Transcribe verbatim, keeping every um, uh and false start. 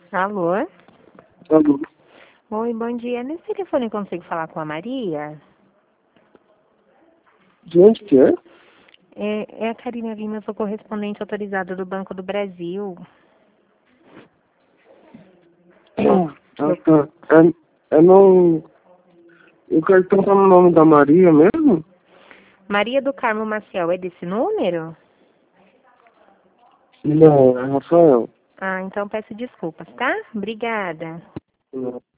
Alô? Alô? Oi, bom dia. Nesse telefone eu consigo falar com a Maria? De onde que é? É, é a Karina Lima, eu sou correspondente autorizada do Banco do Brasil. Ah, tá. É, é no... O cartão tá no nome da Maria mesmo? Maria do Carmo Maciel, é desse número? Não, é Rafael. Ah, então peço desculpas, tá? Obrigada. Não.